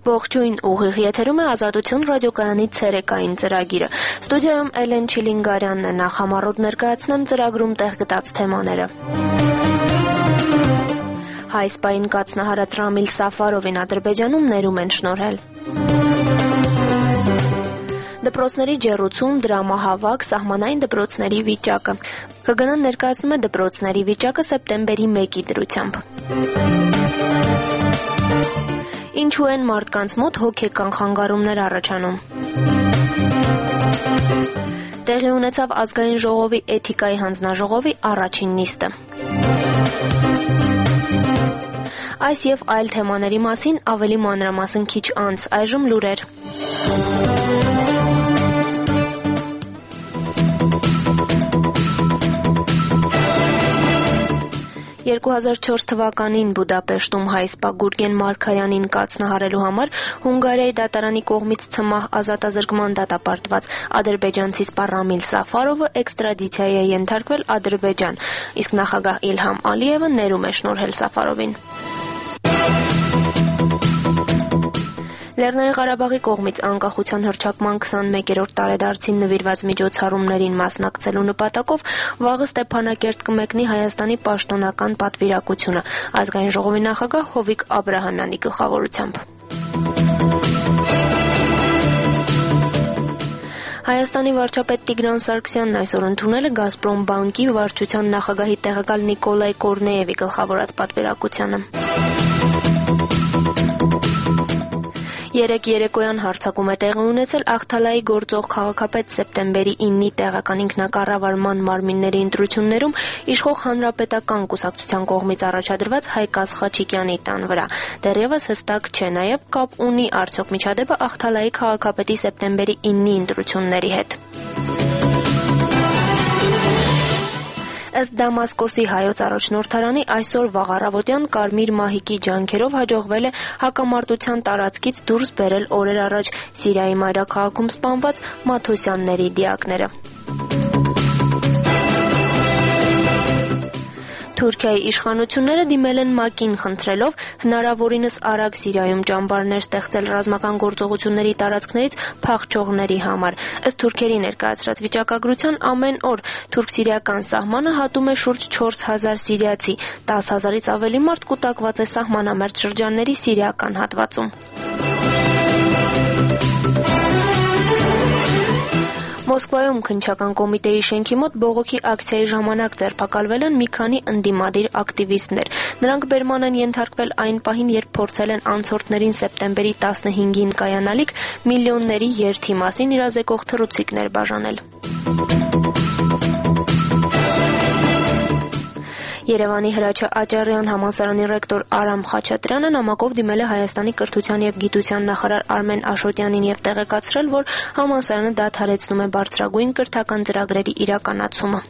Ողջույն, ուղիղ եթերում է Ազատություն ռադիոկայանի ցերեկային ծրագիրը։ Ստուդիայում Էլեն Չիլինգարյանն է, նախ համառոտ ներկայացնեմ ծրագրում տեղ գտած թեմաները։ Հայ սպային կաթնահարած Ռամիլ Սաֆարովին Ադրբեջանում ներում են շնորհել։ Դպրոցների ջեռուցում, դրամահավաք, սահմանային դպրոցների վիճակը։ ԿԳՆ-ն ներկայացնում է դպրոցների վիճակը սեպտեմբերի 1-ի դրությամբ։ Ինչու են մարդկանց մոտ հոգեկան խանգարումներ առաջանում։ Տեղի ունեցավ ազգային ժողովի էթիկայի հանձնաժողովի առաջին նիստը։ Այս եւ այլ թեմաների մասին ավելի մանրամասն քիչ անց, այժմ լուրեր։ 2004 թվականին Բուդապեշտում հայ սպա Գուրգեն Մարգարյանին կաթնահարելու համար Հունգարիայի դատարանի կողմից ցմահ ազատազրկման դատապարտված ադրբեջանցի սպա Ռամիլ Սաֆարովը էքստրադիցիայի է ենթարկվել Ադրբեջան, իսկ նախագահ Իլհամ Ալիևը ներում է շնորհել Սաֆարովին։ Լեռնային Ղարաբաղի կողմից անկախության հռչակման 21-րդ տարեդարձին նվիրված միջոցառումներին մասնակցելու նպատակով վաղը Ստեփանակերտ կմեկնի Հայաստանի պաշտոնական պատվիրակությունը ազգային ժողովի նախագահ Հովիկ Աբրահամյանի գլխավորությամբ։ Հայաստանի վարչապետ Տիգրան Սարգսյանն այսօր ընդունել է Գազպրոմ բանկի վարչության նախագահի տեղակալ Նիկոլայ Կորնեևի գլխավորած պատվիրակությանը։ Երեկ երեկոյան հարձակում է տեղի ունեցել Ախթալայի գործող քաղաքապետ սեպտեմբերի 9-ի տեղական ինքնակառավարման մարմինների ընտրություններում իշխող հանրապետական կուսակցության կողմից առաջադրված Հայկազ Խաչիկյանի տան վրա։ Դեռևս հստակ չէ նաև կապ ունի արդյոք միջադեպը Ախթալայի քաղաքապետի սեպտեմբերի 9-ի ընտրությունների հետ։ Ըստ Դամասկոսի հայոց առաջնորդարանի այսօր վաղ առավոտյան Կարմիր մահիկի ջանքերով հաջողվել է հակամարտության տարածքից դուրս բերել օրեր առաջ Սիրիայի մայրաքաղաքում սպանված Մաթոսյանների դիակները։ Թուրքիայի իշխանությունները դիմել են ՄԱԿ-ին խնդրելով հնարավորինս արագ Սիրիայում ճամբարներ ստեղծել ռազմական գործողությունների տարածքներից փախչողների համար։ Ըստ թուրքերի ներկայացրած վիճակագրության ամեն օր թուրք-սիրիական սահմանը հատում է շուրջ 4000 սիրիացի, 10,000-ից ավելի մարդ կուտակված է սահմանամերձ շրջանների սիրիական հատվածում։ Մոսկվայում քննչական կոմիտեի շենքի մոտ բողոքի ակցիայի ժամանակ ձերբակալվել են մի քանի ընդդիմադիր ակտիվիստներ։ Նրանք բերման են ենթարկվել այն պահին, երբ փորձել են անցորդներին սեպտեմբերի 15-ին կայանալիք միլիոնների երթի մասին իրազեկող թռուցիկներ բաժանել։ Երևանի Հրաչյա Աճարյան համալսարանի ռեկտոր Արամ Խաչատրյանը նամակով դիմել է Հայաստանի կրթության և գիտության նախարար Արմեն Աշոտյանին և տեղեկացրել, որ համալսարանը դադարեցնում է բարձրագույն կրթական ծրագրերի իրականացումը։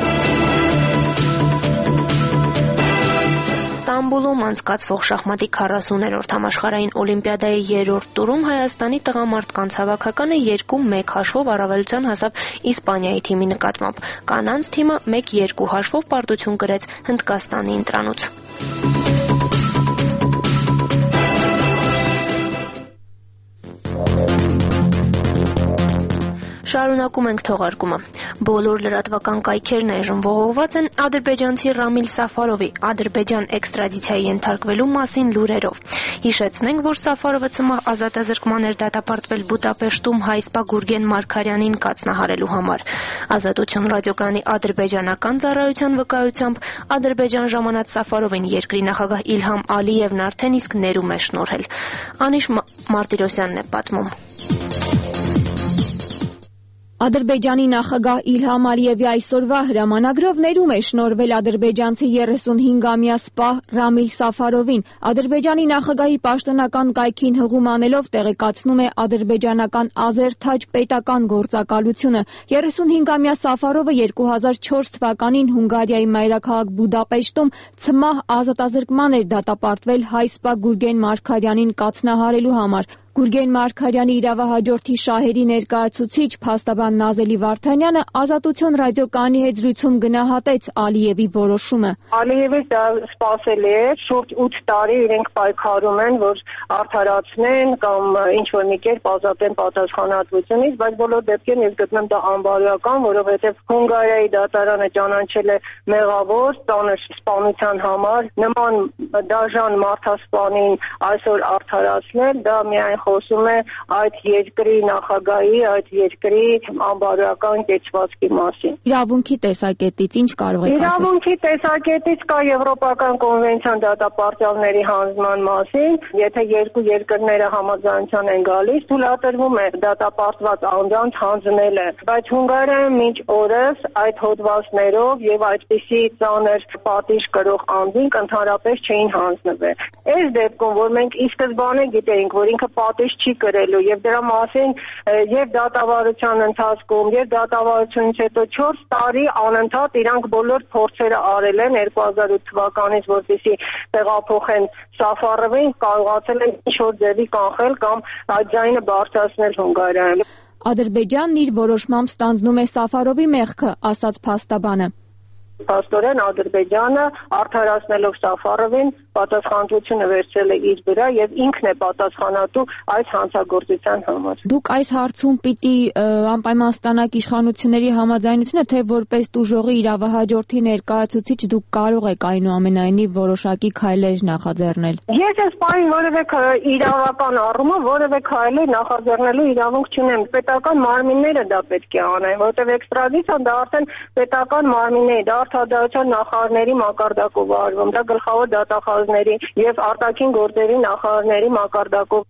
Ստամբուլում անցկացվող շախմատի 40-րդ համաշխարհային օլիմպիադայի երրորդ տուրում Հայաստանի տղամարդկանց հավաքականը 2-1 հաշվով առավելության հասավ Իսպանիայի թիմի նկատմամբ։ Կանանց թիմը 1-2 հաշվով պարտություն կրեց Հնդկաստանի ընտրանուց։ Շարունակում ենք թողարկումը։ Բոլոր լրատվական կայքերն այժմ ողողված են ադրբեջանցի Ռամիլ Սաֆարովի Ադրբեջան էքստրադիցիայի ենթարկվելու մասին լուրերով։ Հիշեցնենք, որ Սաֆարովը ցմահ ազատազրկման էր դատապարտվել Բուդապեշտում հայ սպա Գուրգեն Մարգարյանին կաթնահարելու համար։ Ազատություն ռադիոկայանի ադրբեջանական ծառայության վկայությամբ Ադրբեջան ժամանած Սաֆարովին երկրի նախագահ Իլհամ Ալիևն արդեն իսկ ներում է շնորհել։ Անիշ Մարտիրոսյանն է պատմում։ Ադրբեջանի նախագահ Իլհամ Ալիևի այսօրվա հրամանագրով ներում է շնորհվել ադրբեջանցի 35-ամյա սպա Ռամիլ Սաֆարովին։ Ադրբեջանի նախագահի պաշտոնական կայքին հղում անելով տեղեկացնում է ադրբեջանական Ազերթաջ պետական գործակալությունը։ 35-ամյա Սաֆարովը 2004 թվականին Հունգարիայի մայրաքաղաք Բուդապեշտում ցմահ ազատազրկման էր դատապարտվել հայ սպա Գուրգեն Մարգարյանին կաթնահարելու համար։ Գուրգեն Մարգարյանի իրավահաջորդի շահերի ներկայացուցիչ փաստաբան Նազելի Վարդանյանը Ազատություն ռադիոկայանի հետ զրույցում գնահատեց Ալիևի որոշումը։ Ալիևի դա սպասելի է, շուրջ 8 տարի իրենք պայքարում են, որ արդարացնեն կամ ինչ-որ մի կերպ ազատեն պատասխանատվությունից, բայց բոլոր դեպքերում ես գտնեմ դա անբարոյական, որովհետև Հունգարիայի դատարանը ճանաչել է մեղավոր ծանր սպանության համար, նման դաժան մարդասպանին այսօր արդարացնել, դա միայն խոսում է այդ երկրի նախագահի, այդ երկրի անբարոյական կեցվածքի մասին։ Իրավունքի տեսակետից ինչ կարող եք ասել։ Իրավունքի տեսակետից կա Եվրոպական կոնվենցիան դատապարտյալների հանձնման մասին, եթե երկու երկրները համաձայնության են գալիս, թույլատրվում է դատապարտված անձանց հանձնելը, բայց Հունգարիայում մինչ օրս այդ հոդվածներով եւ այդպիսի ծանր պատիժ կրող անձինք ընդհանրապես չէին հանձնվել։ Այս դեպքում, որ մենք ի սկզբանե գիտեինք, որ ինքը պատիժ չի կրելու եւ դրա մասին եւ դատավարության ընթացքում եւ դատավարությունից հետո 4 տարի անընդհատ իրանք բոլոր փորձերը արել են 2008 թվականից, որպեսզի տեղափոխեն Սաֆարովին, կարողացել են ինչ-որ ձևի կանխել կամ այդ ձայնը բարձրացնել Հունգարիայում։ Ադրբեջանն իր որոշմամբ ստանձնում է Սաֆարովի մեղքը, ասաց փաստաբանը։ Փաստորեն Ադրբեջանը արդարացնելով Սաֆարովին պատասխանատվությունը վերցրել է իր վրա եւ ինքն է պատասխանատու այս հանցագործության համար։ Դուք այս հարցում պիտի անպայման ստանաք իշխանությունների համաձայնությունը, թե որպես տուժողի իրավահաջորդի ներկայացուցիչ դուք կարող եք այնուամենայնիվ որոշակի քայլեր նախաձեռնել։ Ես այս բանի որևէ իրավական առումով որևէ քայլեր նախաձեռնելու իրավունք չունեմ։ Պետական մարմինները դա պետք է անեն, որտեղ էքստրադիցիան դա արդեն պետական մարմինների, դա արտադրության նախարարների մակարդակով արվում, դա գլխավոր դատախազների եւ արտաքին գործերի նախարարների մակարդակով։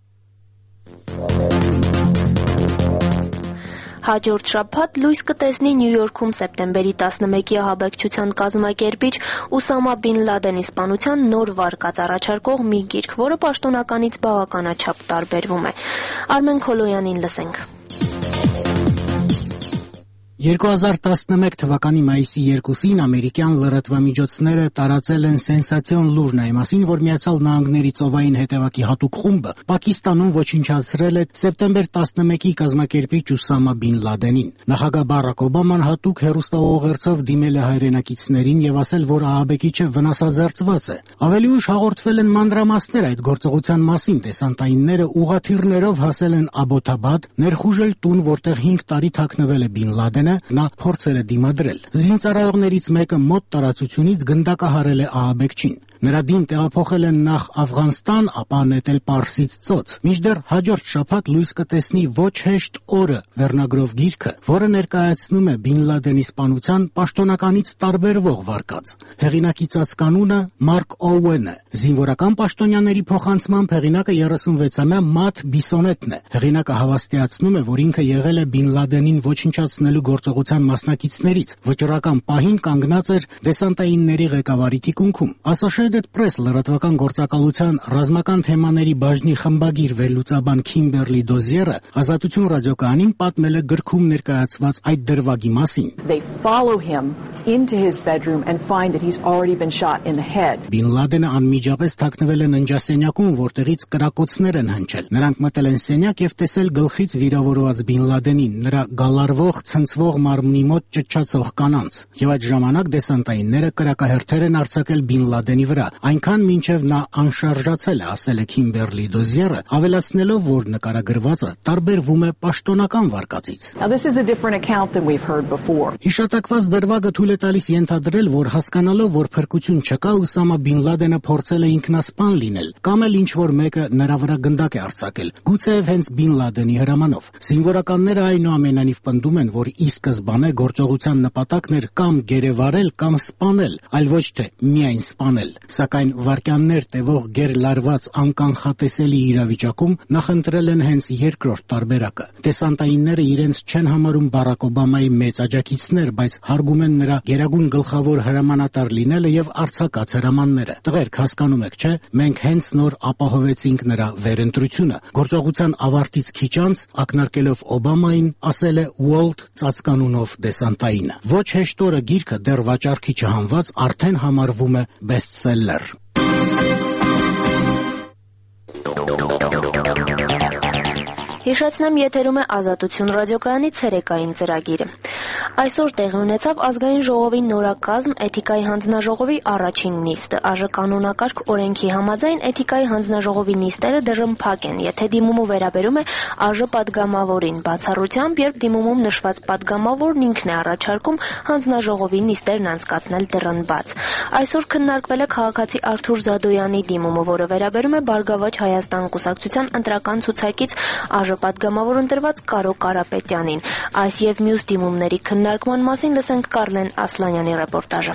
Հաջորդ շաբաթ լույս կտեսնի Նյու Յորքում սեպտեմբերի 11-ի ահաբեկչության կազմակերպիչ Ուսամա Բին Լադենի սպանության նոր վարկած առաջարկող մի գիրք, որը պաշտոնականից բավականաչափ տարբերվում է։ Արմեն Քոլոյանին լսենք։ 2011 թվականի մայիսի 2-ին ամերիկյան լրատվամիջոցները տարածել են սենսացիոն լուրն այն մասին, որ Միացյալ Նահանգների ծովային հետևակի հատուկ խումբը Պակիստանում ոչնչացրել է սեպտեմբեր 11-ի կազմակերպիչ Ուսամա Բին Լադենին։ Նախագահ Բարակ Օբաման հատուկ հեռուստաուղերձով դիմել է հայրենակիցներին եւ ասել, որ ահաբեկիչը վնասազերծված է։ Ավելի ուշ հաղորդվել են մանրամասներ այդ գործողության մասին, դեսանտայինները ուղաթիռներով հասել են Աբոթաբադ, ներխուժել տուն, որտեղ 5 տարի թաքնվել է Բին Լադենը, նա փորձել է դիմադրել։ Զինծառայողներից մեկը մոտ տարածությունից գնդակահարել է ահաբեկչին։ Նրա դին տեղափոխել են նախ Աֆղանստան, ապա նետել Պարսից ծոց։ Մինչդեռ հաջորդ շաբաթ լույս կտեսնի «Ոչ հեշտ օրը» վերնագրով գիրքը, որը ներկայացնում է Բին Լադենի սպանության պաշտոնականից տարբերվող վարկած։ Հեղինակի ծածկանունը Մարկ Օուենը։ Զինվորական պաշտոնյաների փոխանցմամբ հեղինակը 36-ամյա Մաթ Բիսոնետն է։ Հեղինակը հավաստիացնում է, որ ինքը եղել է Բին Լադենին ոչնչացնելու գործողության մասնակիցներից, վճռական պահին կանգնած էր դեսանտայինների ղեկավարի թիկունքում։ Associated Press լրատվական գործակալության ռազմական թեմաների բաժնի խմբագիր վերլուծաբան Քիմբերլի Դոզիերը Ազատություն ռադիոկայանին պատմել է գրքում ներկայացված այդ դրվագի մասին։ They follow him into his bedroom and find that he's already been shot in the head. Բին Լադենը անմիջապես թաքնվել է ննջասենյակում, որտեղից կրակոցներ են հնչել։ Նրանք մտել են սենյակ եւ տեսել գլխից վիրավորված Բին Լադենին, նրա գալարվող, ցնցվող մարմնի մոտ ճչացող կանանց։ Եվ այդ ժամանակ դեսանտայինները կրակահերթեր են արձակել Բին Լադենի վրա, այնքան մինչև նա անշարժացել է, ասել է Քիմբերլի Դոզիերը, ավելացնելով, որ նկարագրվածը տարբերվում է պաշտոնական վարկածից։ Now this is a different account than we've heard before. Հիշատակված դրվագը թույլ է տալիս ենթադրել, որ հասկանալով, որ փրկություն չկա, Ուսամա Բին Լադենը փորձել է ինքնասպան լինել, կամ էլ ինչ-որ մեկը նրա վրա գնդակ է արձակել, գուցեև հենց Բին Լադենի հրամանով։ Զինվորականները այնուամենայնիվ պնդում են, որ ի սկզբանե գործողության նպատակն էր կամ գերեվարել, կամ սպանել, այլ ոչ թե միայն սպանել։ Սակայն վարկյաններ տևող գերլարված անկանխատեսելի իրավիճակում նախընտրել են հենց երկրորդ տարբերակը։ Դեսանտայինները իրենց չեն համարում Բարակ Օբամայի մեծ աջակիցներ, բայց հարգում են նրա գերագույն գլխավոր հրամանատար լինելը եւ արձակած հրամանները։ Տղերք, հասկանում եք, չէ՞, մենք հենց նոր ապահովեցինք նրա վերընտրությունը։ Գործողության ավարտից քիչ անց, ակնարկելով Օբամային, ասել է Walt ծածկանունով դեսանտայինը։ Ոչ հեշտ օրը գիրքը դեռ վաճառքի չհանված արդեն համարվում է bestseller։ Հիշեցնեմ, եթերում է Ազատություն ռադիոկայանի ցերեկային ծրագիրը։ Այսօր տեղի ունեցավ ազգային ժողովի նորակազմ էթիկայի հանձնաժողովի առաջին նիստը։ ԱԺ կանոնակարգ օրենքի համաձայն էթիկայի հանձնաժողովի նիստերը դեռ փակ են, եթե դիմումը վերաբերում է ԱԺ պատգամավորին, բացառությամբ, երբ դիմումում նշված պատգամավորն ինքն է առաջարկում հանձնաժողովի նիստերն անցկացնել դռն բաց։ Այսօր քննարկվել է քաղաքացի Արթուր Զադոյանի դիմումը, որը վերաբերում է Բարգավաճ Հայաստան կուսակցության ընտրական ցուցակից ԱԺ պատգամավոր ընտրված Կարո Կարապետյանին։ Այս եւ մյուս դիմումների քննարկման մասին լսենք Կարլեն Ասլանյանի ռեպորտաժը։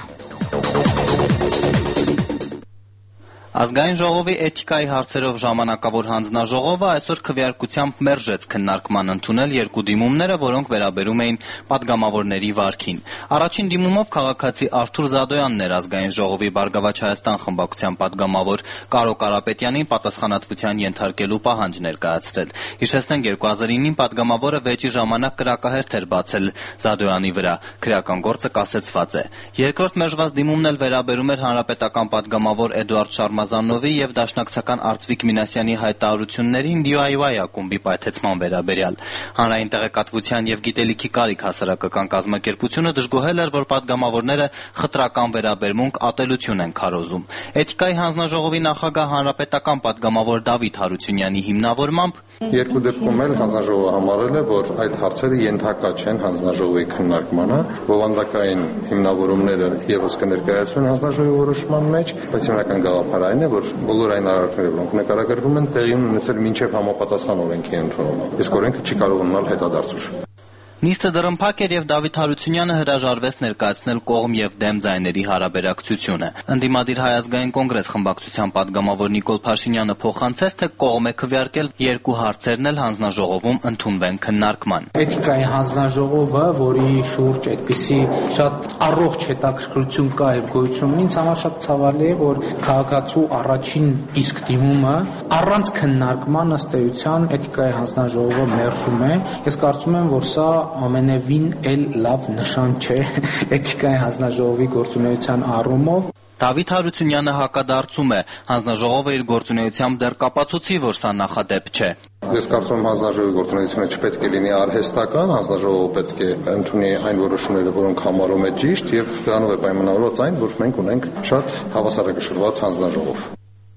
Ազգային ժողովի էթիկայի հարցերով ժամանակավոր հանձնաժողովը այսօր քվեարկությամբ մերժեց քննարկման ընդունել երկու դիմումները, որոնք վերաբերում էին պատգամավորների վարքին։ Առաջին դիմումով քաղաքացի Արթուր Զադոյանն էր ազգային ժողովի Բարգավաճ Հայաստան խմբակցության պատգամավոր Կարո Կարապետյանին պատասխանատվության ենթարկելու պահանջ ներկայացրել։ Հիշեցնենք, 2009-ին պատգամավորը վեճի ժամանակ կրակահերթ էր բացել Զադոյանի վրա։ Քրեական գործը կասեցված է։ Երկրորդ մերժված դիմումն էլ վերաբերում էր հանրապետական պատգամավոր Էդուարդ Շարմազանովի եւ դաշնակցական Արծվիկ Մինասյանի հայտարարություններին DIY ակումբի պայթեցման վերաբերյալ։ Հանրային տեղեկատվության եւ գիտելիքի կարիք հասարակական կազմակերպությունը դժգոհել էր, որ պատգամավորները խտրական վերաբերմունք ատելություն են քարոզում։ Էթիկայի հանձնաժողովի նախագահ հանրապետական պատգամավոր Դավիթ Հարությունյանի հիմնավորմամբ երկու դեպքում էլ հանձնաժողովը համարել է, որ այդ հարցերը ենթակա չեն հանձնաժողովի քննարկմանը, բովանդակային հիմնավորումները եւս կներկայացվեն հանձնաժողովի որոշման մեջ, բայց հիմնական գաղափարը այն է, որ բոլոր այն արարքները, որոնք նկարագրվում են, տեղի ունեցել մինչև համապատասխան օրենքի ընդունումը։ Իսկ օրենքը չի կարող ունենալ հետադարձուժ։ Նիստը դռնփակ էր եւ Դավիթ Հարությունյանը հրաժարվեց ներկայացնել կողմ եւ դեմ ձայների հարաբերակցությունը։ Ընդդիմադիր Հայ ազգային կոնգրես խմբակցության պատգամավոր Նիկոլ Փաշինյանը փոխանցեց, թե կողմ է քվեարկել երկու հարցերն էլ հանձնաժողովում ընդունվեն քննարկման։ Էթիկայի հանձնաժողովը, որի շուրջ այդպիսի շատ առողջ հետաքրքրություն կա եւ գոյություն ունի, ինձ համար շատ ցավալի է, որ քաղաքացու առաջին իսկ դիմումը առանց քննարկման ըստ էության Էթիկայի հանձնաժողովը մերժում է։ Ես կարծում եմ, որ սա ամենևին էլ լավ նշան չէ էթիկայի հանձնաժողովի գործունեության առումով։ Դավիթ Հարությունյանը հակադարձում է, հանձնաժողովը իր գործունեությամբ դեռ կապացուցի, որ սա նախադեպ չէ։ Ես կարծում եմ հանձնաժողովի գործունեությունը չպետք է լինի արհեստական, հանձնաժողովը պետք է ընդունի այն որոշումները, որոնք համարում է ճիշտ, եւ դրանով է պայմանավորված այն, որ մենք ունենք շատ հավասարակշռված հանձնաժողով։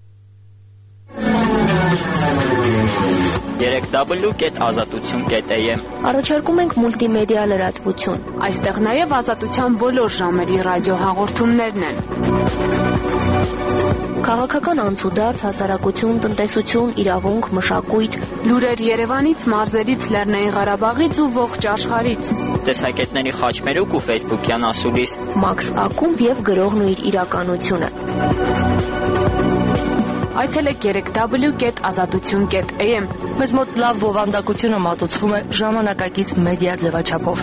www.azatutun.am Առաջարկում ենք մուլտիմեդիա լրատվություն։ Այստեղ նաև ազատության բոլոր ժամերի ռադիոհաղորդումներն են։ Քաղաքական անցուդարձ, հասարակություն, տնտեսություն, իրավունք, մշակույթ, լուրեր Երևանից, մարզերից, Լեռնային Ղարաբաղից ու ողջ աշխարհից։ Տեսակետների խաչմերուկ ու Facebook-յան ասուլիս։ Մաքս ակումբ եւ գրողն ու իր իրականությունը։ Այցելեք www.azatutun.am։ Մեզ մոտ լավ բովանդակությունը մատուցվում է ժամանակակից մեդիա ձևաչափով։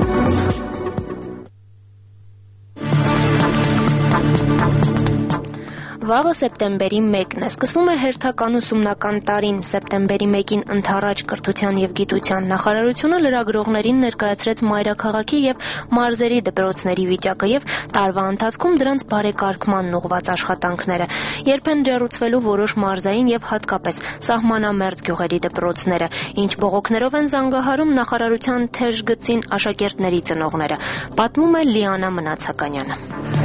Վաղը սեպտեմբերի 1-ն է, սկսվում է հերթական ուսումնական տարին։ Սեպտեմբերի 1-ին ընդառաջ Կրթության եւ Գիտության նախարարությունը լրագրողներին ներկայացրեց մայրաքաղաքի եւ մարզերի դպրոցների վիճակը եւ տարվա ընթացքում դրանց բարեկարգմանն ուղղված աշխատանքները։ Երբ են ջեռուցվելու որոշ մարզային եւ հատկապես սահմանամերձ գյուղերի դպրոցները, ինչ բողոքներով են զանգահարում նախարարության թեժ գծին աշակերտների ծնողները, պատմում է Լիանա Մնացականյանը։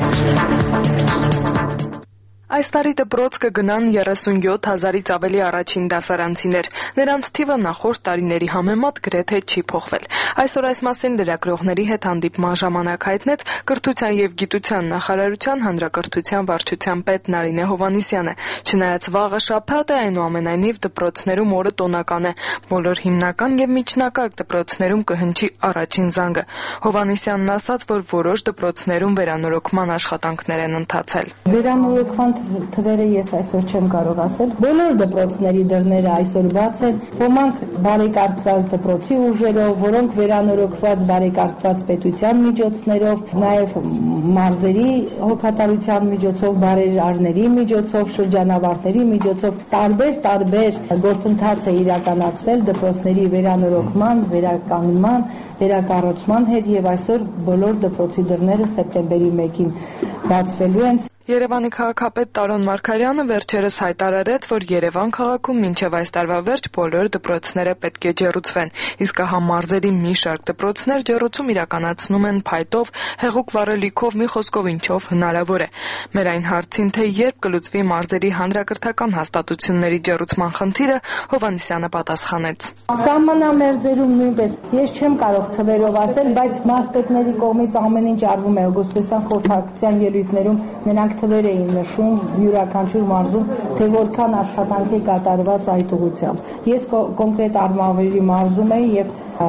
Այս տարի դպրոց կգնան 37,000-ից ավելի առաջին դասարանցիներ։ Նրանց թիվը նախորդ տարիների համեմատ գրեթե չի փոխվել։ Այսօր այս մասին լրագրողների հետ հանդիպման ժամանակ հայտնեց Կրթության եւ Գիտության նախարարության հանրակրթության վարչության պետ Նարինե Հովհաննիսյանը։ Չնայած վաղը շաբաթ է, այնուամենայնիվ դպրոցներում օրը տոնական է։ Բոլոր հիմնական եւ միջնակարգ դպրոցներում կհնչի առաջին զանգը։ Հովհաննիսյանն ասաց, որ որոշ դպրոցներում վերանորոգման աշխատանքներ են ընթացել։ Վերանորոգման թվերը ես այսօր չեմ կարող ասել։ Բոլոր դպրոցների դռները այսօր բաց են, ոմանք բարեկարգված դպրոցի ուժերով, որոնք վերանորոգված բարեկարգված պետության միջոցներով, նաև մարզերի հոգատարության միջոցով, բարերարների միջոցով, շրջանավարտների միջոցով տարբեր գործընթաց է իրականացվել դպրոցների վերանորոգման, վերականգնման, վերակառուցման հետ եւ այսօր բոլոր դպրոցի դռները սեպտեմբերի 1-ին բացվելու են։ Երևանի քաղաքապետ Տարոն Մարգարյանը վերջերս հայտարարեց, որ Երևան քաղաքում մինչև այս տարվա վերջ բոլոր դպրոցները պետք է ջեռուցվեն, իսկ ահա մարզերի մի շարք դպրոցներ ջեռուցում իրականացնում են փայտով, հեղուկ վառելիքով, մի խոսքով ինչով հնարավոր է։ Մեր այն հարցին, թե երբ կլուծվի մարզերի հանրակրթական հաստատությունների ջեռուցման խնդիրը, Հովհաննիսյանը պատասխանեց. Սահմանամերձերում նույնպես ես չեմ կարող թվերով ասել, բայց մարզպետների կողմից ամեն ինչ արվում է օգոստոսյան խորհրդակցության ելույթներում նրանք թվեր էին նշում յուրաքանչյուր մարզում, թե որքան աշխատանք է կատարված այդ ուղղությամբ։ Ես կոնկրետ Արմավիրի մարզում էի եւ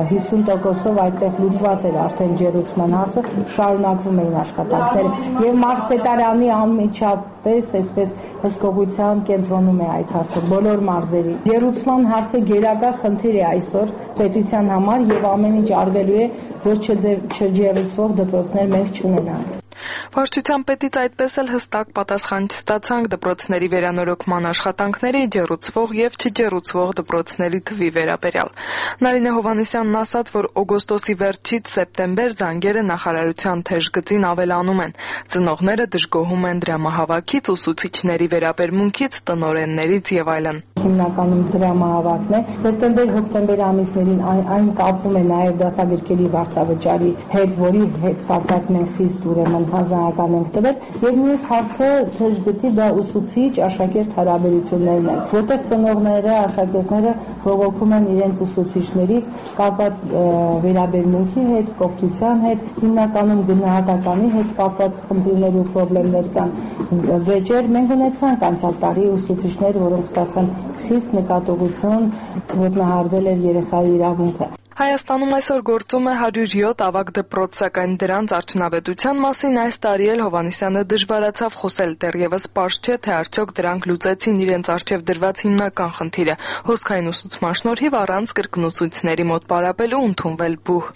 50%-ով այդտեղ լուծված էր արդեն ջեռուցման հարցը, շարունակվում էին աշխատանքները եւ մարզպետարանի անմիջապես այսպես հսկողության կենտրոնում է այդ հարցը բոլոր մարզերի։ Ջեռուցման հարցը գերակա խնդիր է այսօր պետության համար եւ ամեն ինչ արվելու է, որ չջեռուցվող դպրոցներ մենք չունենանք։ Վարչության պետից այդպես էլ հստակ պատասխան չստացանք դպրոցների վերանորոգման աշխատանքների ջեռուցվող եւ չջեռուցվող դպրոցների թվի վերաբերյալ։ Նարինե Հովհաննիսյանն ասաց, որ օգոստոսի վերջից սեպտեմբեր զանգերը նախարարության թեժգծին ավելանում են։ Ծնողները դժգոհում են դրամահավաքից, ուսուցիչների վերաբերմունքից, տնօրեններից եւ այլն։ Հիմնականում դրամահավաքն է։ Սեպտեմբեր-հոկտեմբեր ամիսներին այն կապվում է նաև դասագրքերի վարձավճարի հետ, որի հետ կապված մենք խիստ ուրեմն հանձնարարական ենք տվել, եւ մյուս հարցը թեժգծի դա ուսուցիչ աշակերտ հարաբերություններն են, որտեղ ծնողները, աշակերտները բողոքում են իրենց ուսուցիչներից կապված վերաբերմունքի հետ, կողքության հետ, հիմնականում գնահատականի հետ կապված խնդիրներ ու խնդիրներ կան։ Վեճեր մենք ունեցանք անցյալ տարի ուսուցիչներ, որոնք ստացան խիստ նկատողություն, ոտնահարվել էր երեխայի իրավունքը։ Հայաստանում այսօր գործում է 107 ավագ դպրոց, սակայն դրանց արդյունավետության մասին այս տարի էլ Հովհաննիսյանը դժվարացավ խոսել, դեռևս պարզ չէ, թե արդյոք դրանք լուծեցին իրենց առջև դրված հիմնական խնդիրը՝ հոսքային ուսուցման շնորհիվ առանց կրկնուսույցների մոտ պարապելու ընդունվել բուհ։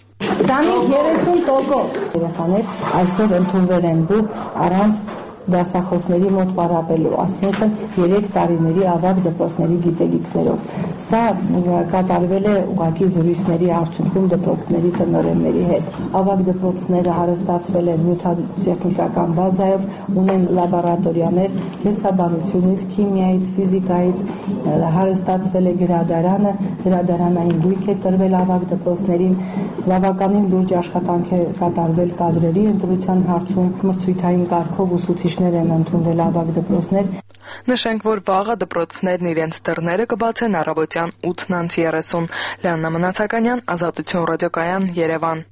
20-30% երեխաներ այսօր ընդունվել են բուհ առանց դասախոսների մոտ պարապելու, այսինքն 3 տարիների ավագ դպրոցների գիտելիքներով։ Սա կատարվել է ուղղակի զրույցների արդյունքում դպրոցների տնօրենների հետ։ Ավագ դպրոցները հարստացվել են նյութատեխնիկական բազայով, ունեն լաբորատորիաներ կենսաբանությունից, քիմիայից, ֆիզիկայից, հարստացվել է գրադարանը, գրադարանային գույք է տրվել ավագ դպրոցներին, բավականին լուրջ աշխատանք է կատարվել կադրերի ընտրության հարցում, մրցույթային կարգով ուսուցիչներ են ընդունվել ավագ դպրոցներ։ Նշենք, որ վաղը դպրոցներն իրենց դռները կբացեն առավոտյան 8:30։ Լիաննա Մնացականյան, Ազատություն ռադիոկայան, Երևան։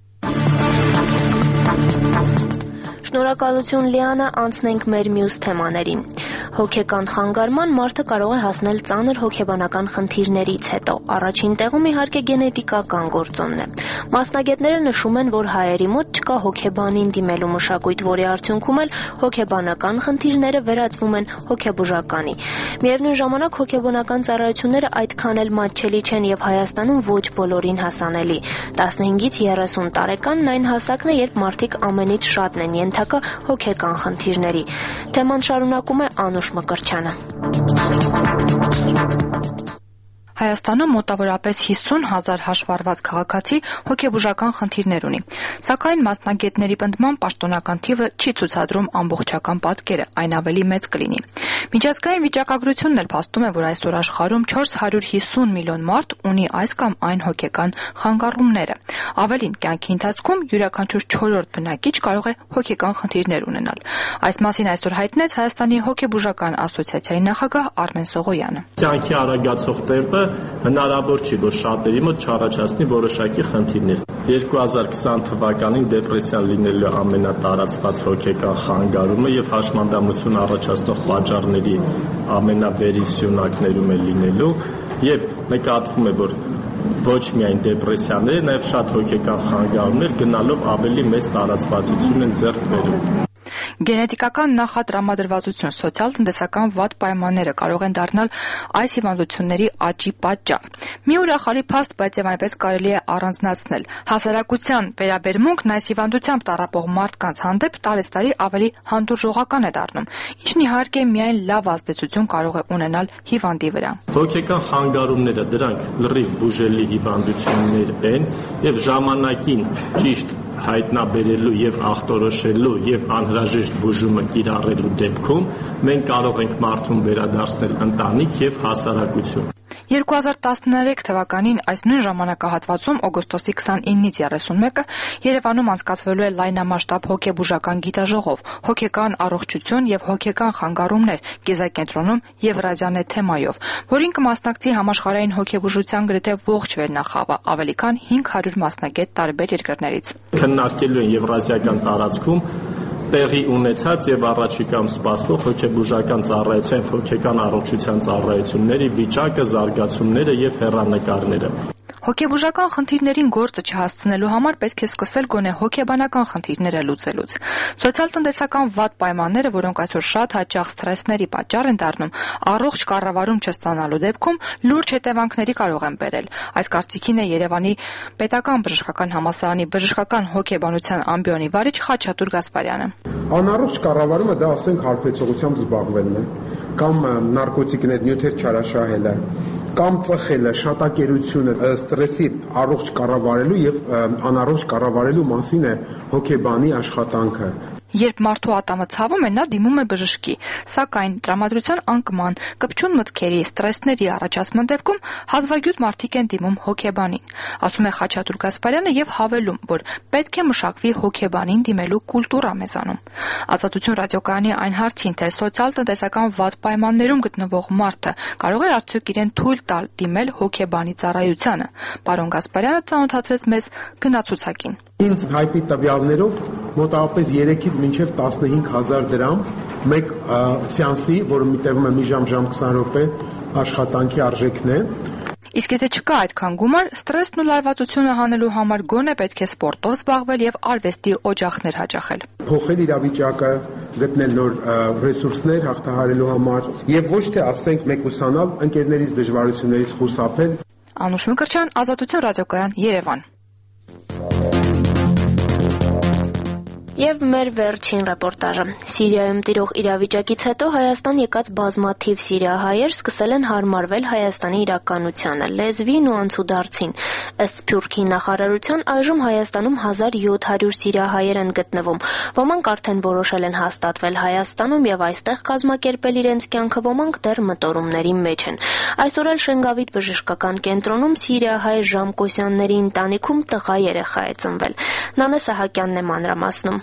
Շնորհակալություն Լիանա, անցնենք մեր մյուս թեմաներին։ Հոգեկան խանգարման մարդը կարող է հասնել ծանր հոգեբանական խնդիրներից հետո։ Առաջին տեղում իհարկե գենետիկական գործոնն է։ Մասնագետները նշում են, որ հայերի մոտ չկա հոգեբանին դիմելու մշակույթ, որի արդյունքում էլ հոգեբանական խնդիրները վերածվում են հոգեբուժականի։ Միևնույն ժամանակ հոգեբանական ծառայությունները այդքան էլ մատչելի չեն եւ Հայաստանում ոչ բոլորին հասանելի։ 15-ից 30 տարեկանն այն հասակն է, երբ մարդիկ ամենից շատն են ենթակա հոգեկան խնդիրների։ Թեման շարունակում է Անուշ Մկրտչյանը։ Հայաստանում մոտավորապես 50,000 հաշվառված քաղաքացի հոգեբուժական խնդիրներ ունի, սակայն մասնագետների պնդմամբ պաշտոնական թիվը չի ցուցադրում ամբողջական պատկերը, այն ավելի մեծ կլինի։ Միջազգային վիճակագրությունն էլ փաստում է, որ այսօր աշխարհում 450 միլիոն մարդ ունի այս կամ այն հոգեկան խանգարումները։ Ավելին, կյանքի ընթացքում յուրաքանչյուր 4-րդ բնակիչ կարող է հոգեկան խնդիրներ ունենալ։ Այս մասին այսօր հայտնեց Հայաստանի հոգեբուժական ասոցիացիայի նախագահ Արմեն Սողոյանը։ Կյանքի արագացող տեմպը հնարավոր չի, որ շատերի մոտ չառաջացնի որոշակի խնդիրներ։ 2020 թվականին դեպրեսիան լինելու ամենատարածված հոգեկան խանգարումը եւ հաշմանդամություն առաջացնող պատճառների ամենավերին սյունակներում է լինելու եւ նկատվում է, որ ոչ միայն դեպրեսիաները, նաեւ շատ հոգեկան խանգարումներ գնալով ավելի մեծ տարածվածություն են ձեռք բերում։ Գենետիկական նախատրամադրվածություն, սոցիալ-տնտեսական վատ պայմանները կարող են դառնալ այս հիվանդությունների աճի պատճառ։ Մի ուրախալի փաստ, բայց եւ այնպես կարելի է առանձնացնել։ Հասարակության վերաբերմունքն այս հիվանդությամբ տառապող մարդկանց հանդեպ տարեցտարի ավելի հանդուրժողական է դառնում, ինչն իհարկե միայն լավ ազդեցություն կարող է ունենալ հիվանդի վրա։ Հոգեկան խանգարումները դրանք լրիվ բուժելի հիվանդություններ են եւ ժամանակին ճիշտ հայտնաբերելու եւ ախտորոշելու եւ անհրաժեշտ բուժումը կիրառելու դեպքում մենք կարող ենք մարդուն վերադարձնել ընտանիք եւ հասարակություն։ 2013 թվականին այս նույն ժամանակահատվածում օգոստոսի 29-ից 31-ը Երևանում անցկացվելու է լայնամասշտաբ հոգեբուժական գիտաժողով հոգեկան առողջություն եւ հոգեկան խանգարումներ կիզակենտրոնում Եվրազիանե թեմայով, որին կմասնակցի համաշխարհային հոգեբուժության գրեթե ողջ վերնախավը, ավելի քան 500 մասնագետ տարբեր երկրներից։ Քննարկելու են եվրազիական տարածքում տեղի ունեցած եւ առաջիկայում սպասվող հոգեբուժական ծառայության, հոգեկան առողջության ծառայությունների վիճակը, զարգացումները եւ հեռանկարները։ Հոգեբուժական խնդիրներին գործը չհասցնելու համար պետք է սկսել գոնե հոգեբանական խնդիրները լուծելուց։ Սոցիալ-տնտեսական վատ պայմանները, որոնք այսօր շատ հաճախ սթրեսների պատճառ են դառնում, առողջ կառավարում չստանալու դեպքում լուրջ հետևանքների կարող են բերել։ Այս կարծիքին է Երևանի Պետական բժշկական համալսարանի բժշկական հոգեբանության ամբիոնի վարիչ Խաչատուր Գասպարյանը։ Անառողջ կառավարումը դա ասենք հարբեցողությամբ զբաղվելն է, կամ նարկոտիկներ, նյութեր չարաշահելը, կամ ծխելը, շատակերությունը, ստրեսի առողջ կառավարելու եւ անառողջ կառավարելու մասին է հոգեբանի աշխատանքը։ Երբ մարդու ատամը ցավում է, նա դիմում է բժշկի, սակայն տրամադրության անկման, կպչուն մտքերի, ստրեսների առաջացման դեպքում հազվագյուտ մարդիկ են դիմում հոգեբանին, ասում է Խաչատուր Գասպարյանը եւ հավելում, որ պետք է մշակվի հոգեբանին դիմելու կուլտուրա մեզանում։ Ազատություն ռադիոկայանի այն հարցին, թե սոցիալ-տնտեսական վատ պայմաններում գտնվող մարդը կարող է արդյոք իրեն թույլ տալ դիմել հոգեբանի ծառայությանը, պարոն Գասպարյանը ծանոթացրեց մեզ գնացուցակին։ Ինձ հայտնի տվյալներով մոտավորապես 3-ից մինչև 15,000 դրամ մեկ սեանսի, որը տևում է մի ժամ 20 րոպե աշխատանքի արժեքն է։ Իսկ եթե չկա այդքան գումար, ստրեսն ու լարվածությունը հանելու համար գոնե պետք է սպորտով զբաղվել եւ արվեստի օջախներ հաճախել։ Փոխել իրավիճակը, գտնել նոր ռեսուրսներ հաղթահարելու համար եւ ոչ թե ասենք մեկուսանալ, ընկերներից դժվարություններից խուսափել։ Անուշ Մկրտչյան, Ազատություն ռադիոկայան, Երևան։ Եվ մեր վերջին ռեպորտաժը։ Սիրիայում տիրող իրավիճակից հետո Հայաստան եկած բազմաթիվ սիրիահայեր սկսել են հարմարվել Հայաստանի իրականությանը, լեզվին ու անցուդարձին։ Ըստ Սփյուռքի նախարարության այժմ Հայաստանում 1700 սիրիահայեր են գտնվում։ Ոմանք արդեն որոշել են հաստատվել Հայաստանում եւ այստեղ կազմակերպել իրենց կյանքը, ոմանք դեռ մտորումների մեջ են։ Այսօր էլ Շենգավիթ բժշկական կենտրոնում սիրիահայ Ժամկոսյանների ընտանիքում տղա երեխա է ծնվել։ Նանե Սահակյանն է մանրամասնում։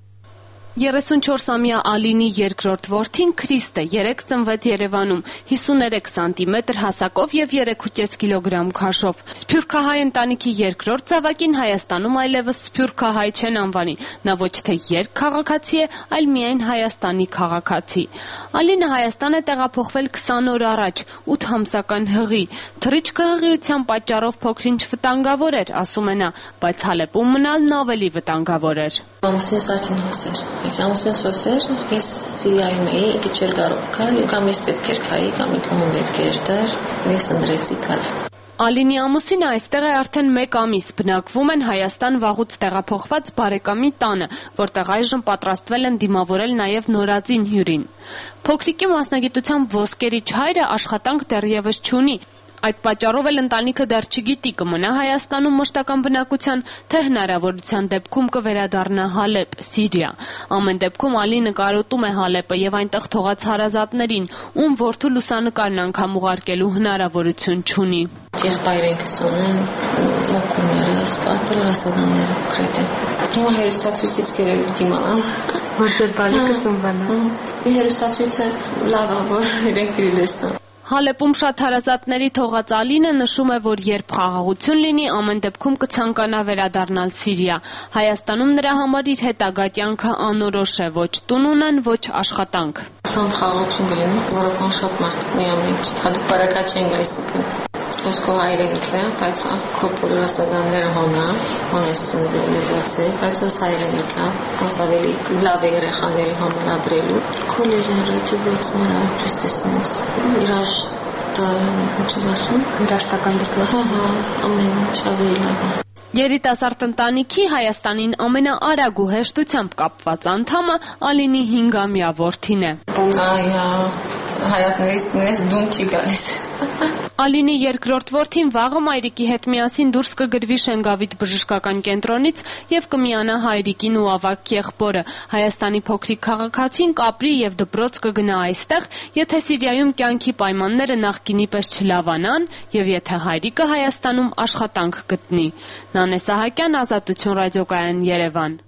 34-ամյա Ալինի երկրորդ որդին Քրիստը 3 ծնվեց Երևանում, 53 սանտիմետր հասակով եւ 3.5 կիլոգրամ քաշով։ Սփյուռքահայ ընտանիքի երկրորդ զավակին Հայաստանում այլևս սփյուռքահայ չեն անվանի։ Նա ոչ թե երկքաղաքացի է, այլ միայն Հայաստանի քաղաքացի։ Ալինը Հայաստան է տեղափոխվել 20 օր առաջ, 8 ամսական հղի։ Թռիչքը հղիության պատճառով փոքրինչ վտանգավոր էր, ասում է նա, բայց Հալեպում մնալն ավելի վտանգավոր էր։ Ամուսինս արդեն հոսեր։ Ես ամուսինս հոսեր, ես Սիրիայում էի, ինքը չէր կարող գալ, կամ ես պետք էր գայի, կամ ինքը պետք էր դար, ես ընտրեցի գալ։ Ալինի ամուսինը այստեղ է արդեն 1 ամիս, բնակվում են Հայաստան վաղուց տեղափոխված բարեկամի տանը, որտեղ այժմ պատրաստվել են դիմավորել նաև նորածին հյուրին։ Փոքրիկի մասնագիտությամբ ոսկերիչ հայրը աշխատանք դեռևս չունի։ Այդ պատճառով էլ ընտանիքը դեռ չգիտի կմնա Հայաստանում մշտական բնակության, թե հնարավորության դեպքում կվերադառնա Հալեպ, Սիրիա։ Ամեն դեպքում Ալինը կարոտում է Հալեպը եւ այնտեղ թողած հարազատներին, ում որդու լուսանկարն անգամ ուղարկելու հնարավորություն չունի։ Եղբայրենքս ունեն, մոկուրներս, պատրասականները գրեթե։ Հիմա հերոստացույցից գերել դիմանալ։ Որ ձեր բալիկը ծնվել է։ Հերոստացույցը լավ է, որ իրենք իրենեսն Հալեպում շատ հարազատների թողած Ալինը նշում է, որ երբ խաղաղություն լինի, ամեն դեպքում կցանկանա վերադառնալ Սիրիա։ Հայաստանում նրա համար իր հետագա կյանքը անորոշ է, ոչ տուն ունեն, ոչ աշխատանք։ Սամ խաղաղություն կլինի, որովհետև շատ մարդ միամիտ, հատուկ բարակա չեն գայսիկն։ Ոսկո հայրենիքն է, բայց քո բոլորասականները հոնա, հոնես մեզացել, բայց ոս հայրենիք է, ոս ավելի լավ է երեխաների համար ապրելու։ Քոլեջները, ճիբոյցները, այդպես տեսնես, իրաժ դա ինչ ասում, հրաշտական դեպքում, ամեն ինչ ավելի լավ է։ Երիտասարդ ընտանիքի Հայաստանին ամենաարագ ու հեշտությամբ կապված անդամը Ալինի 5-ամյա որդին է։ Այա, հայատներից դուն չի գալիս։ Ալինի երկրորդ որդին վաղը մայրիկի հետ միասին դուրս կգրվի Շենգավիթ բժշկական կենտրոնից եւ կմիանա հայրիկին ու ավագ եղբորը։ Հայաստանի փոքրիկ քաղաքացին կապրի եւ դպրոց կգնա այստեղ, եթե Սիրիայում կյանքի պայմանները նախկինի պես չլավանան եւ եթե հայրիկը Հայաստանում աշխատանք գտնի։ Նանե Սահակյան, Ազատություն ռադիոկայան, Երևան։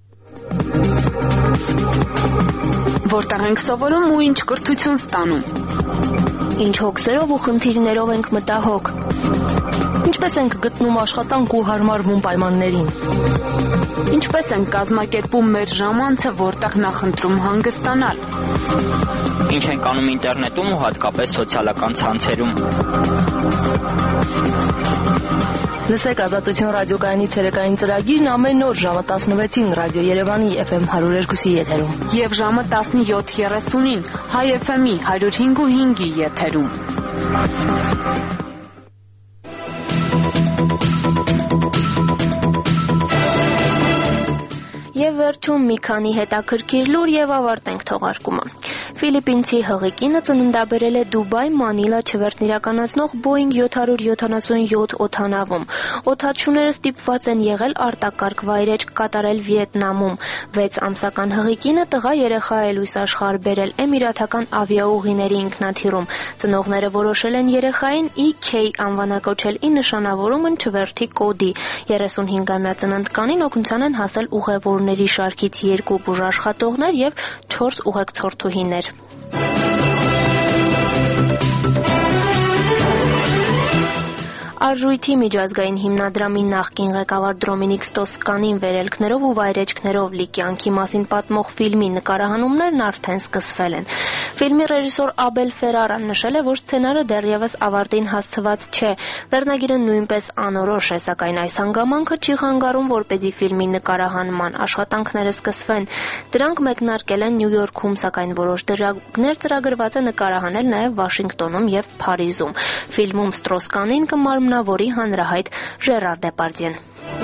Որտեղ ենք սովորում ու ինչ կրթություն ստանում։ Ինչ հոգսերով ու խնդիրներով ենք մտահոգ։ Ինչպես ենք գտնում աշխատանք ու հարմարվում պայմաններին։ Ինչպես ենք կազմակերպում մեր ժամանցը, որտեղ նախընտրում հանգստանալ։ Ինչ ենք անում ինտերնետում ու հատկապես սոցիալական ցանցերում։ Լսեք Ազատություն ռադիոկայանի ցերեկային ծրագիրն ամեն օր ժամը 16-ին Ռադիո Երևանի FM 102-ի եթերում եւ ժամը 17:30-ին Հայ FM-ի 105.5-ի եթերում։ Եվ վերջում մի քանի հետաքրքիր լուր եւ ավարտենք թողարկումը։ Ֆիլիպինցի հղիկինը ծննդաբերել է Դուբայ, Մանիլա չվերթն իրականացնող Boeing 777 օդանավում։ Օդաչուները ստիպված են եղել արտակարգ վայրեր կատարել Վիետնամում։ 6 ամսական հղիկինը տղա երեխա է լույս աշխարհ բերել Էմիրաթական ավիաուղիների ինքնաթիռում։ Ծնողները որոշել են երեխային EK անվանակոչել ի նշանավորում են չվերթի կոդի։ 35-ամյա ծննդկանին օգնության են հասել ուղևորների շարքից 2 բուժաշխատողներ եւ 4 ուղեկցորդուհիներ։ Արժույթի միջազգային հիմնադրամի նախկին ղեկավար Դոմինիկ Ստոսկանին վերելքներով ու վայրեջքներով լի կյանքի մասին պատմող ֆիլմի նկարահանումներն արդեն սկսվել են։ Ֆիլմի ռեժիսոր Աբել Ֆերարան նշել է, որ սցենարը դեռևս ավարտին հասցված չէ։ Վերնագիրը նույնպես անորոշ է, սակայն այս հանգամանքը չի խանգարում, որպեսզի ֆիլմի նկարահանման աշխատանքները սկսվեն։ Դրանք մեկնարկել են Նյու Յորքում, սակայն որոշ դրվագներ ծրագրված է նկարահանել նաև Վաշինգտոնում եւ Փարիզում։ Ֆիլմում Ստրոսկանին կմարմնավորի հանրահայտ Ժերար Դեպարդյեն։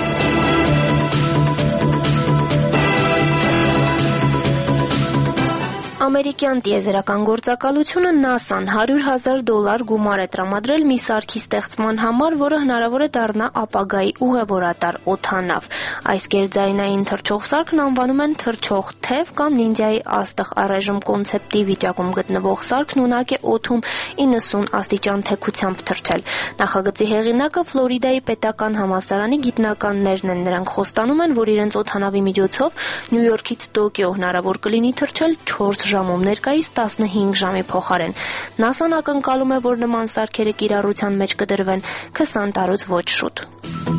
Ամերիկյան տիեզերական գործակալությունը NASA-ն $100,000 գումար է տրամադրել մի սարքի ստեղծման համար, որը հնարավոր է դառնա ապագայի ուղևորատար օդանավ։ Այս գերձայնային թռչող սարքն անվանում են թռչող թև կամ նինդզյայի աստղ։ Առայժմ կոնցեպտի վիճակում գտնվող սարքն ունակ է օդում 90 աստիճան թեքությամբ թռչել։ Նախագծի հեղինակը Ֆլորիդայի պետական համալսարանի գիտնականներն են։ Նրանք խոստանում են, որ իրենց օդանավի միջոցով Նյու Յորքից Տոկիո հնարավոր կլինի թռչել 4 ժամում ներկայիս 15 ժամի փոխարեն։ NASA-ն ակնկալում է, որ նման սարքերը կիրառության մեջ կդրվեն 20 տարուց ոչ շուտ։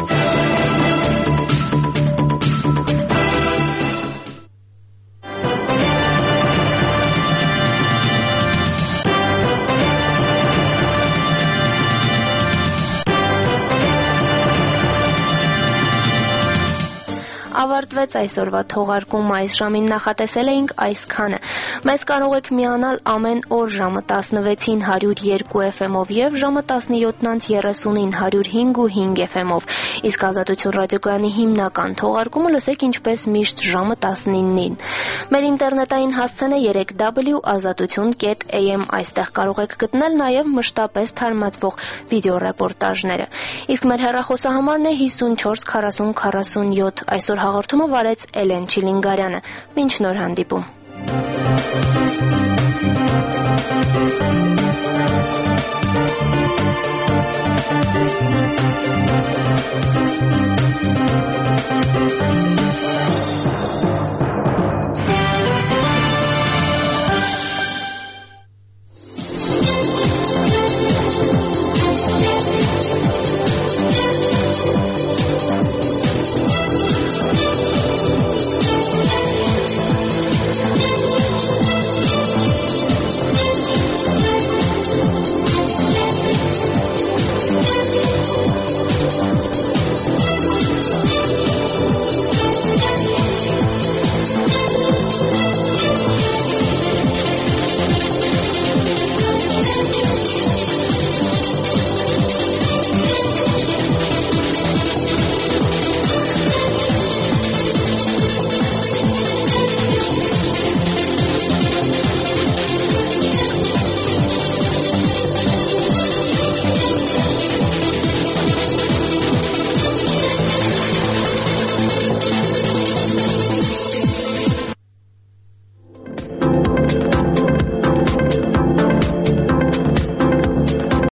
Ավարտվեց այսօրվա թողարկումը, այս ժամին նախատեսել էինք այսքանը։ Մեզ կարող եք միանալ ամեն օր ժամը 16-ին 102 FM-ով եւ ժամը 17-ին 105.5 FM-ով։ Իսկ Ազատություն ռադիոկայանի հիմնական թողարկումը լսեք ինչպես միշտ ժամը 19-ին։ Մեր ինտերնետային հասցեն է 3w.azatutun.am, այստեղ կարող եք գտնել նաեւ մշտապես թարմացվող վիդեոռեպորտաժները։ Իսկ մեր հեռախոսահամարն է 54 40 47։ Այսօր հաղորդումը վարեց Էլեն Չիլինգարյանը։ Մինչ նոր հանդիպում։